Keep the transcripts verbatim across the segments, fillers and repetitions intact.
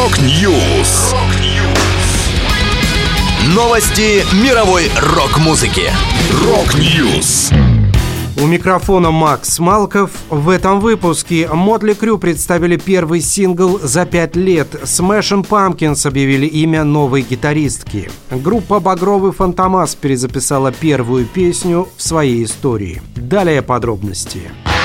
Рок-Ньюс. Новости мировой рок-музыки. Рок-Ньюс. У микрофона Макс Малков. В этом выпуске Motley Crue представили первый сингл за пять лет. Smashing Pumpkins объявили имя новой гитаристки. Группа «Багровый Фантомас» перезаписала первую песню в своей истории. Далее подробности.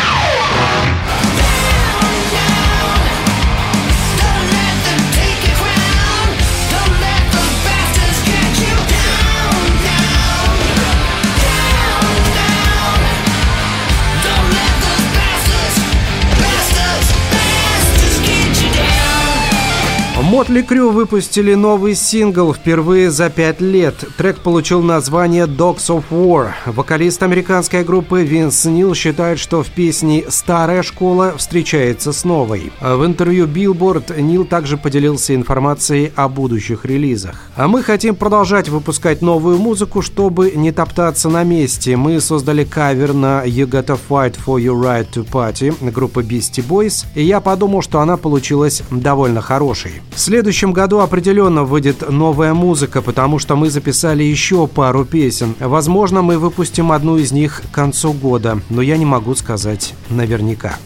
Motley Crue выпустили новый сингл впервые за пять лет. Трек получил название «Dogs of War». Вокалист американской группы Винс Нил считает, что в песне «Старая школа» встречается с новой. В интервью Billboard Нил также поделился информацией о будущих релизах. «А мы хотим продолжать выпускать новую музыку, чтобы не топтаться на месте. Мы создали кавер на «You Gotta Fight for Your Right to Party» группы Beastie Boys, и я подумал, что она получилась довольно хорошей. В следующем году определенно выйдет новая музыка, потому что мы записали еще пару песен. Возможно, мы выпустим одну из них к концу года, но я не могу сказать наверняка.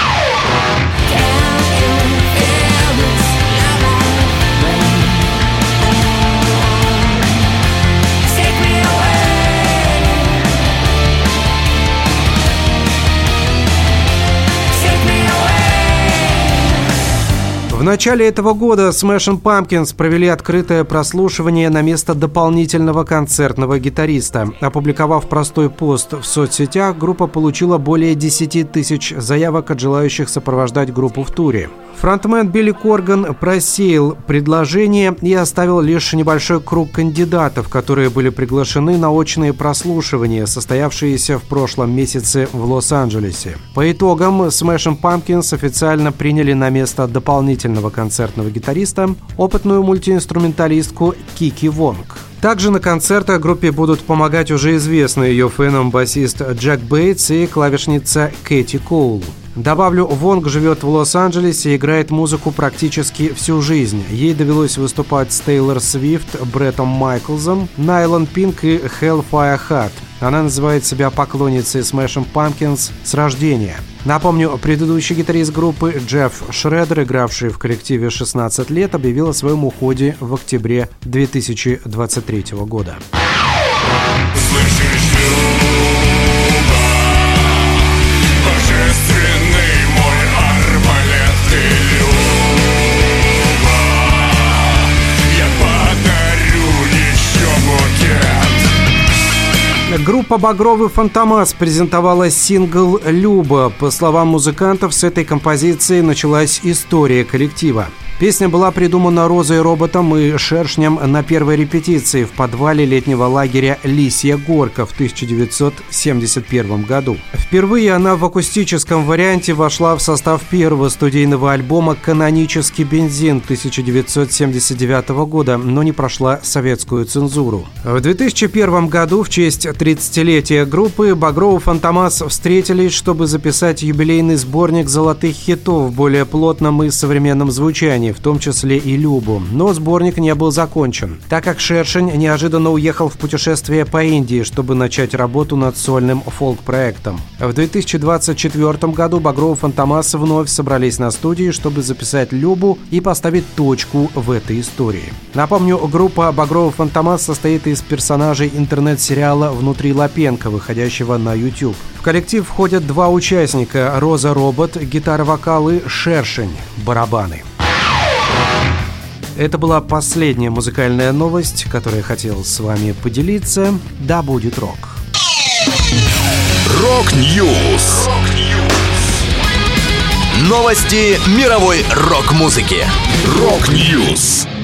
В начале этого года Smashing Pumpkins провели открытое прослушивание на место дополнительного концертного гитариста. Опубликовав простой пост в соцсетях, группа получила более десяти тысяч заявок от желающих сопровождать группу в туре. Фронтмен Билли Корган просеял предложение и оставил лишь небольшой круг кандидатов, которые были приглашены на очные прослушивания, состоявшиеся в прошлом месяце в Лос-Анджелесе. По итогам Smashing Pumpkins официально приняли на место дополнительного концертного гитариста опытную мультиинструменталистку Кики Вонг. Также на концертах группе будут помогать уже известный ее фэнам басист Джек Бейтс и клавишница Кэти Коул. Добавлю, Вонг живет в Лос-Анджелесе и играет музыку практически всю жизнь. Ей довелось выступать с Тейлор Свифт, Бреттом Майклзом, Найлон Пинк и Hellfire Heart. Она называет себя поклонницей Smashing Pumpkins с рождения. Напомню, предыдущий гитарист группы Джефф Шредер, игравший в коллективе шестнадцать лет, объявил о своем уходе в октябре две тысячи двадцать третьего года. Группа «Багровый Фантомас» презентовала сингл «Люба». По словам музыкантов, с этой композиции началась история коллектива. Песня была придумана Розой Роботом и Шершнем на первой репетиции в подвале летнего лагеря «Лисья горка» в тысяча девятьсот семьдесят первом году. Впервые она в акустическом варианте вошла в состав первого студийного альбома «Канонический бензин» тысяча девятьсот семьдесят девятого года, но не прошла советскую цензуру. В две тысячи первом году в честь тридцатилетия группы «Багровый Фантомас» встретились, чтобы записать юбилейный сборник золотых хитов в более плотном и современном звучании, в том числе и «Любу». Но сборник не был закончен, так как Шершень неожиданно уехал в путешествие по Индии, чтобы начать работу над сольным фолк-проектом. В две тысячи двадцать четвёртом году «Багровый Фантомас» вновь собрались на студии, чтобы записать «Любу» и поставить точку в этой истории. Напомню, группа «Багровый Фантомас» состоит из персонажей интернет-сериала «Внутри Лапенко», выходящего на YouTube. В коллектив входят два участника – Роза Робот, гитара-вокал, и Шершень, барабаны. Это была последняя музыкальная новость, которую я хотел с вами поделиться. Да будет рок! Рок-Ньюс. Новости мировой рок-музыки. Рок-Ньюс.